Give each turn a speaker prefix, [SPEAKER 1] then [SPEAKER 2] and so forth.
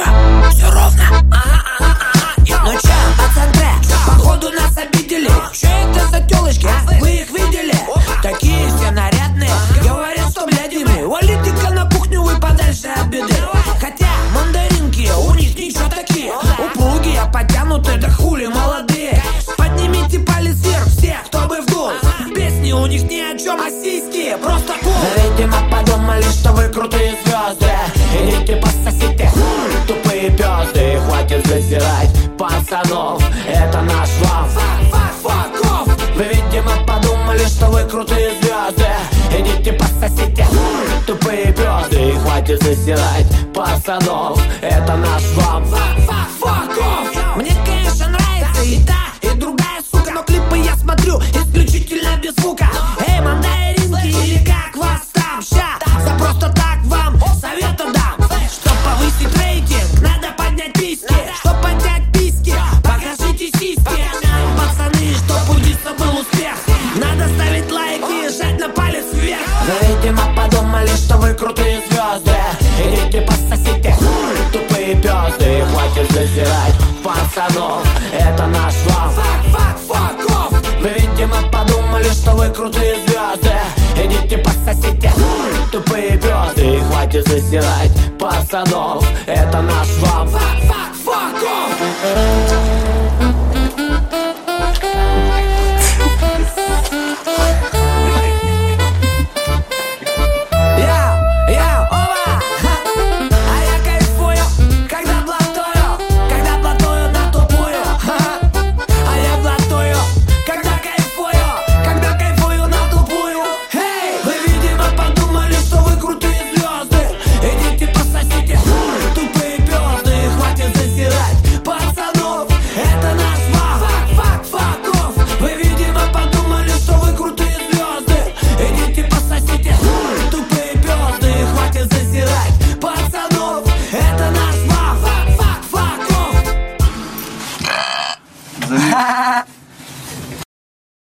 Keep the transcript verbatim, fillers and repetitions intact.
[SPEAKER 1] чё, все ровно? Ага, ага, ага. Ну чё, пацанты, походу нас обидели. Чё это за тёлочки, а? Вы их видели? Такие все нарядные, говорят, что блядями. Валите-ка на кухню вы подальше от беды. Хотя мандаринки у них ничего такие. Упругие, потянутые, да хули молодые. Поднимите палец вверх все, кто бы вдул. Песни у них ни о чем, а сиськи просто кул. Да, видимо, подумали, что вы крутые звезды. Идите пососите, тупые пёзды. Хватит засирать пацанов, это наш вам. Вы, видимо, подумали, что вы крутые звезды. Идите пососите, тупые пёзды. Хватит засирать пацанов, это наш вам. Мне, конечно, нравится и та, и другая, сука. Но клипы я смотрю исключительно без звука. Эй, мандаринки, или как вас там? Ща, за просто так вам совета дам. Чтоб повысить рейтинг, надо поднять письки. Чтоб поднять письки, покажите сиськи. Пацаны, чтоб у Диса был успех, надо ставить лайки и жать на палец вверх. Вы, видимо, подумали, что вы крутые звезды. Идите пососите, тупые пёзды. Хватит засирать пацанов, это наш вам. Вы, видимо, подумали, что вы крутые звезды. Идите пососите, тупые пёзды. Хватит засирать пацанов, это наш вам.